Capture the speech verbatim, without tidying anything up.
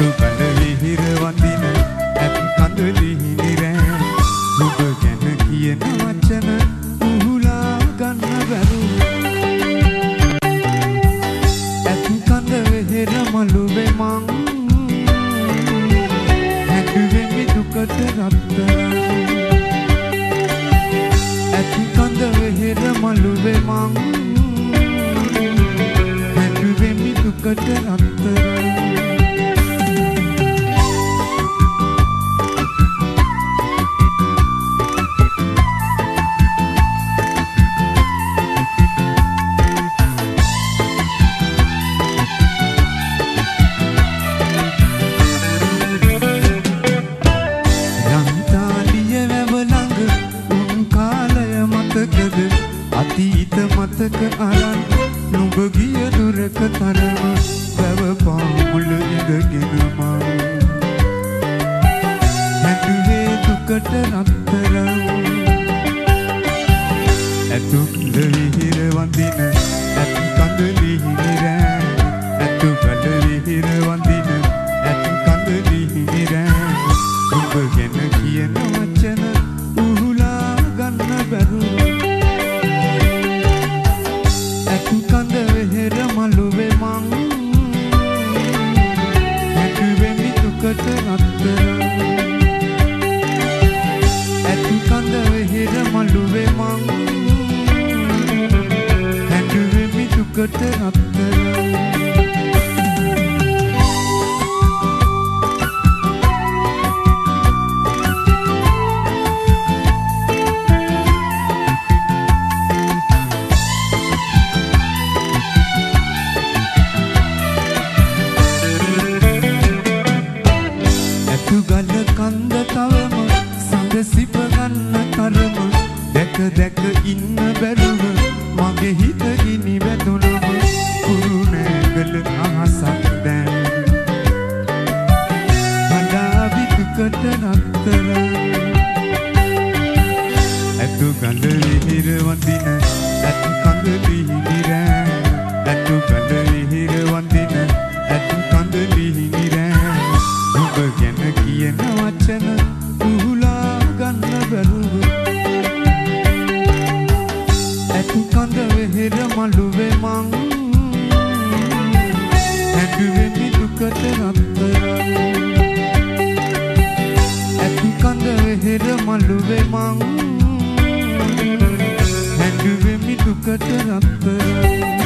ඇතු කඳ විහිර වඳින ඇත් කඳලි නිරෑ ඔබ ගැන කියන වචන උහුලා ගන්න බැරුව ඇතු කඳ විහිර මළුවේ මං හැදුවෙමි දුකට රත්තරන් ඇතු කඳ විහිර මළුවේ මං හැදුවෙමි දුකට රත්තරන් අතීත මතක අරන් නුඹ ගිය දුරක තරම වැව පාමුල ඉඳගෙන මං හැදුවේ දුකට රත්තරන් ඇතු කඳ විහිර වඳින ඇත් කඳලි නිරෑ ඇතු කඳ විහිර වඳින ඇත් කඳලි නිරෑ නුඹ ගැන කියන වචන උහුලා ගන්න බැරුව ඇතු කඳ විහිර මළුවේ මං හැදුවෙමි දුකට රත්තරන් ඇතු කඳ විහිර මළුවේ මං හැදුවෙමි දුකට රත්තරන් ගල කන්ද තවම සඳ සිප ගන්න තරම දැක දැක ඉන්න බැරුව මගේ හිත ගිනි වැදුනම කුරුණෑගල අහසක් දැන් හඬාවි දුකට රත්තරන් ඇතු ගඳ විහිර වඳින ඇත් කඳලි නිරෑ ඇතු ගඳ විහිර වඳින ඇත් කඳලි නිරෑ ඔබ ගැන කියන වචන උහුලා ගන්න බැරුව ඇතු කඳ විහිර මළුවේ මං හැදුවෙමි දුකට රත්තරන් ඇතු කඳ විහිර මළුවේ මං හැදුවෙමි දුකට රත්තරන්